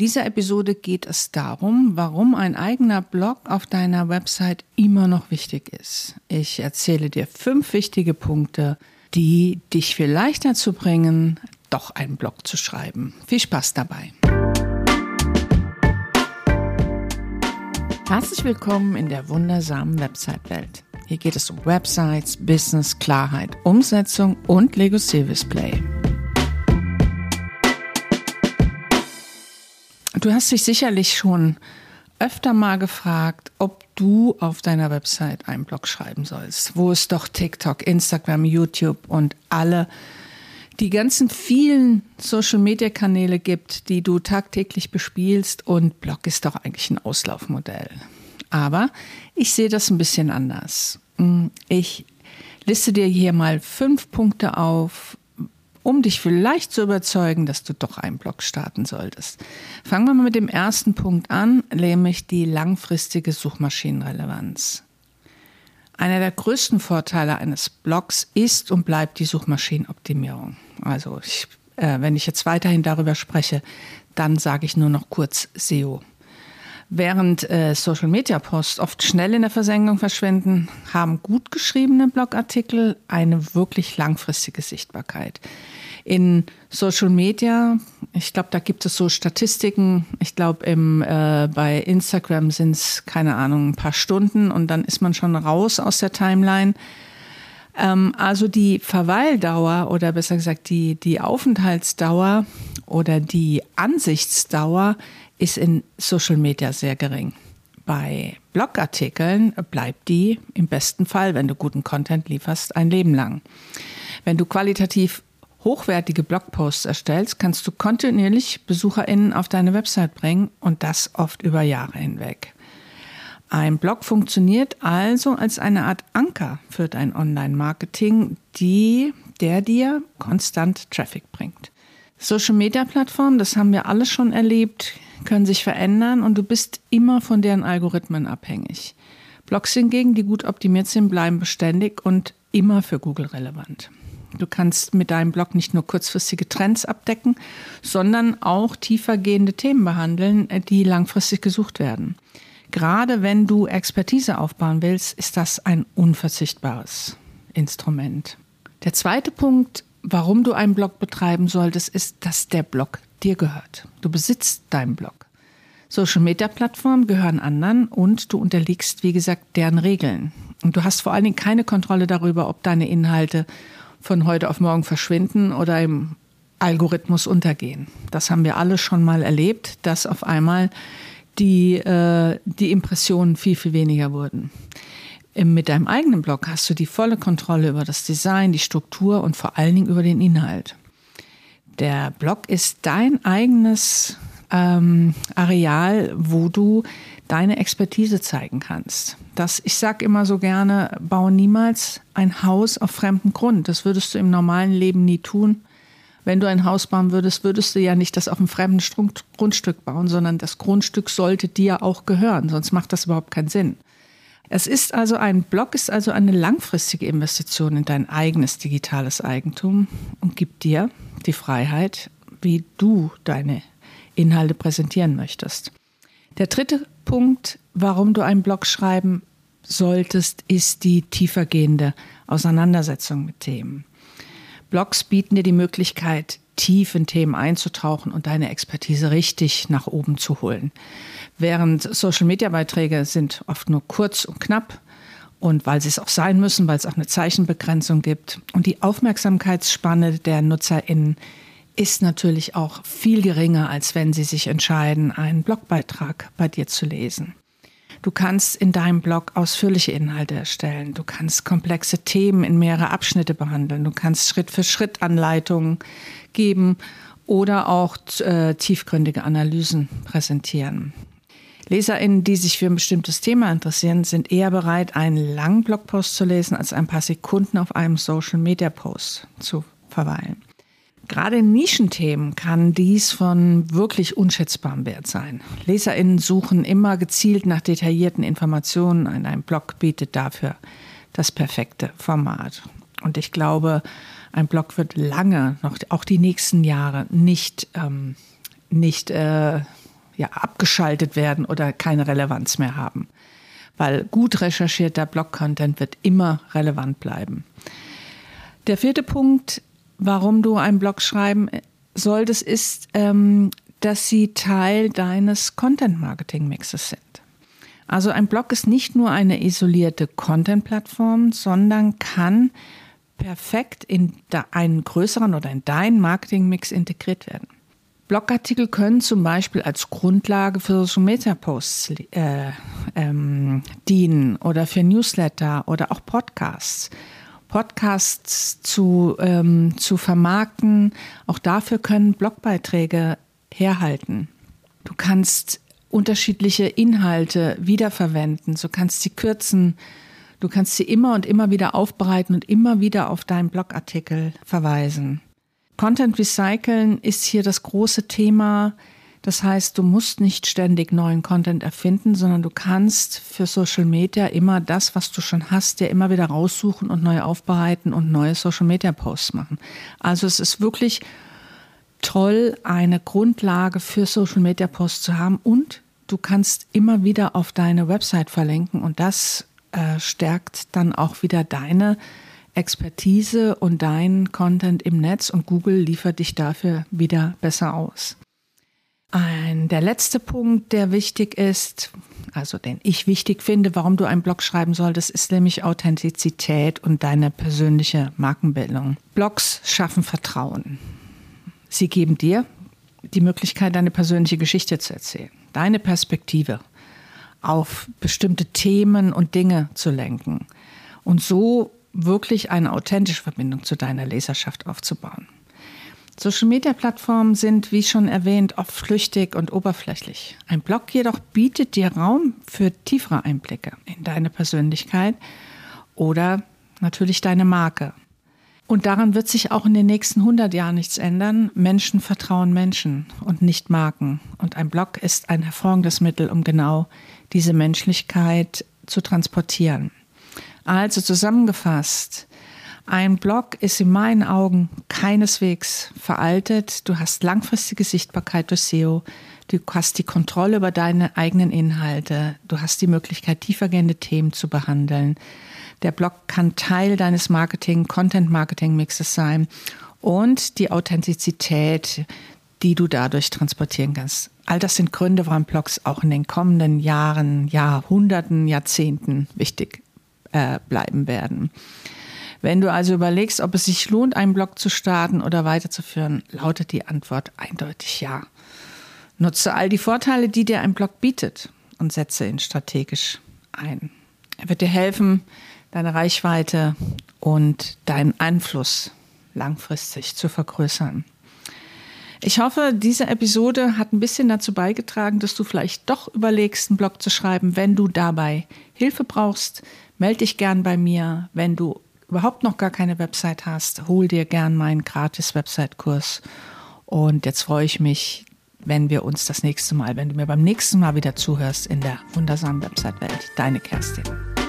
dieser Episode geht es darum, warum ein eigener Blog auf deiner Website immer noch wichtig ist. Ich erzähle dir 5 wichtige Punkte, die dich vielleicht dazu bringen, doch einen Blog zu schreiben. Viel Spaß dabei! Herzlich willkommen in der wundersamen Website-Welt. Hier geht es um Websites, Business, Klarheit, Umsetzung und Lego Service Play. Du hast dich sicherlich schon öfter mal gefragt, ob du auf deiner Website einen Blog schreiben sollst, wo es doch TikTok, Instagram, YouTube und die ganzen vielen Social-Media-Kanäle gibt, die du tagtäglich bespielst, und Blog ist doch eigentlich ein Auslaufmodell. Aber ich sehe das ein bisschen anders. Ich liste dir hier mal 5 Punkte auf, um dich vielleicht zu überzeugen, dass du doch einen Blog starten solltest. Fangen wir mal mit dem ersten Punkt an, nämlich die langfristige Suchmaschinenrelevanz. Einer der größten Vorteile eines Blogs ist und bleibt die Suchmaschinenoptimierung. Also wenn ich jetzt weiterhin darüber spreche, dann sage ich nur noch kurz SEO. Während Social-Media-Posts oft schnell in der Versenkung verschwinden, haben gut geschriebene Blogartikel eine wirklich langfristige Sichtbarkeit. In Social Media, ich glaube, da gibt es so Statistiken. Ich glaube, bei Instagram sind es, keine Ahnung, ein paar Stunden und dann ist man schon raus aus der Timeline. Also die Verweildauer oder besser gesagt die Aufenthaltsdauer oder die Ansichtsdauer ist in Social Media sehr gering. Bei Blogartikeln bleibt die im besten Fall, wenn du guten Content lieferst, ein Leben lang. Wenn du qualitativ hochwertige Blogposts erstellst, kannst du kontinuierlich BesucherInnen auf deine Website bringen und das oft über Jahre hinweg. Ein Blog funktioniert also als eine Art Anker für dein Online-Marketing, der dir konstant Traffic bringt. Social-Media-Plattformen, das haben wir alle schon erlebt, können sich verändern und du bist immer von deren Algorithmen abhängig. Blogs hingegen, die gut optimiert sind, bleiben beständig und immer für Google relevant. Du kannst mit deinem Blog nicht nur kurzfristige Trends abdecken, sondern auch tiefergehende Themen behandeln, die langfristig gesucht werden. Gerade wenn du Expertise aufbauen willst, ist das ein unverzichtbares Instrument. Der zweite Punkt, warum du einen Blog betreiben solltest, ist, dass der Blog dir gehört. Du besitzt deinen Blog. Social-Media-Plattformen gehören anderen und du unterliegst, wie gesagt, deren Regeln. Und du hast vor allen Dingen keine Kontrolle darüber, ob deine Inhalte von heute auf morgen verschwinden oder im Algorithmus untergehen. Das haben wir alle schon mal erlebt, dass auf einmal die Impressionen viel, viel weniger wurden. Mit deinem eigenen Blog hast du die volle Kontrolle über das Design, die Struktur und vor allen Dingen über den Inhalt. Der Blog ist dein eigenes Areal, wo du deine Expertise zeigen kannst. Ich sage immer so gerne, baue niemals ein Haus auf fremdem Grund. Das würdest du im normalen Leben nie tun. Wenn du ein Haus bauen würdest, würdest du ja nicht das auf einem fremden Grundstück bauen, sondern das Grundstück sollte dir auch gehören, sonst macht das überhaupt keinen Sinn. Ein Blog ist also eine langfristige Investition in dein eigenes digitales Eigentum und gibt dir die Freiheit, wie du deine Inhalte präsentieren möchtest. Der dritte Punkt, warum du einen Blog schreiben solltest, ist die tiefergehende Auseinandersetzung mit Themen. Blogs bieten dir die Möglichkeit, tief in Themen einzutauchen und deine Expertise richtig nach oben zu holen. Während Social-Media-Beiträge sind oft nur kurz und knapp und weil sie es auch sein müssen, weil es auch eine Zeichenbegrenzung gibt. Und die Aufmerksamkeitsspanne der NutzerInnen ist natürlich auch viel geringer, als wenn sie sich entscheiden, einen Blogbeitrag bei dir zu lesen. Du kannst in deinem Blog ausführliche Inhalte erstellen. Du kannst komplexe Themen in mehrere Abschnitte behandeln. Du kannst Schritt-für-Schritt-Anleitungen geben oder auch tiefgründige Analysen präsentieren. LeserInnen, die sich für ein bestimmtes Thema interessieren, sind eher bereit, einen langen Blogpost zu lesen, als ein paar Sekunden auf einem Social-Media-Post zu verweilen. Gerade in Nischenthemen kann dies von wirklich unschätzbarem Wert sein. LeserInnen suchen immer gezielt nach detaillierten Informationen. Ein Blog bietet dafür das perfekte Format. Und ich glaube, ein Blog wird lange, noch auch die nächsten Jahre, nicht abgeschaltet werden oder keine Relevanz mehr haben. Weil gut recherchierter Blog-Content wird immer relevant bleiben. Der 4. Punkt, warum du einen Blog schreiben solltest, ist, dass sie Teil deines Content-Marketing-Mixes sind. Also ein Blog ist nicht nur eine isolierte Content-Plattform, sondern kann perfekt in einen größeren oder in deinen Marketing-Mix integriert werden. Blogartikel können zum Beispiel als Grundlage für Social-Media-Posts dienen oder für Newsletter oder auch Podcasts. Podcasts zu vermarkten, auch dafür können Blogbeiträge herhalten. Du kannst unterschiedliche Inhalte wiederverwenden, du kannst sie kürzen, du kannst sie immer und immer wieder aufbereiten und immer wieder auf deinen Blogartikel verweisen. Content Recyceln ist hier das große Thema. Das heißt, du musst nicht ständig neuen Content erfinden, sondern du kannst für Social Media immer das, was du schon hast, dir immer wieder raussuchen und neu aufbereiten und neue Social Media Posts machen. Also es ist wirklich toll, eine Grundlage für Social Media Posts zu haben und du kannst immer wieder auf deine Website verlinken und das stärkt dann auch wieder deine Expertise und deinen Content im Netz und Google liefert dich dafür wieder besser aus. Der letzte Punkt, der wichtig ist, also den ich wichtig finde, warum du einen Blog schreiben solltest, ist nämlich Authentizität und deine persönliche Markenbildung. Blogs schaffen Vertrauen. Sie geben dir die Möglichkeit, deine persönliche Geschichte zu erzählen, deine Perspektive auf bestimmte Themen und Dinge zu lenken und so wirklich eine authentische Verbindung zu deiner Leserschaft aufzubauen. Social-Media-Plattformen sind, wie schon erwähnt, oft flüchtig und oberflächlich. Ein Blog jedoch bietet dir Raum für tiefere Einblicke in deine Persönlichkeit oder natürlich deine Marke. Und daran wird sich auch in den nächsten 100 Jahren nichts ändern. Menschen vertrauen Menschen und nicht Marken. Und ein Blog ist ein hervorragendes Mittel, um genau diese Menschlichkeit zu transportieren. Also zusammengefasst, ein Blog ist in meinen Augen keineswegs veraltet. Du hast langfristige Sichtbarkeit durch SEO. Du hast die Kontrolle über deine eigenen Inhalte. Du hast die Möglichkeit, tiefergehende Themen zu behandeln. Der Blog kann Teil deines Content-Marketing-Mixes sein und die Authentizität, die du dadurch transportieren kannst. All das sind Gründe, warum Blogs auch in den kommenden Jahren, Jahrhunderten, Jahrzehnten wichtig bleiben werden. Wenn du also überlegst, ob es sich lohnt, einen Blog zu starten oder weiterzuführen, lautet die Antwort eindeutig ja. Nutze all die Vorteile, die dir ein Blog bietet und setze ihn strategisch ein. Er wird dir helfen, deine Reichweite und deinen Einfluss langfristig zu vergrößern. Ich hoffe, diese Episode hat ein bisschen dazu beigetragen, dass du vielleicht doch überlegst, einen Blog zu schreiben. Wenn du dabei Hilfe brauchst, melde dich gern bei mir. Wenn du überhaupt noch gar keine Website hast, hol dir gern meinen gratis Website-Kurs. Und jetzt freue ich mich, wenn du mir beim nächsten Mal wieder zuhörst in der wundersamen Website-Welt. Deine Kerstin.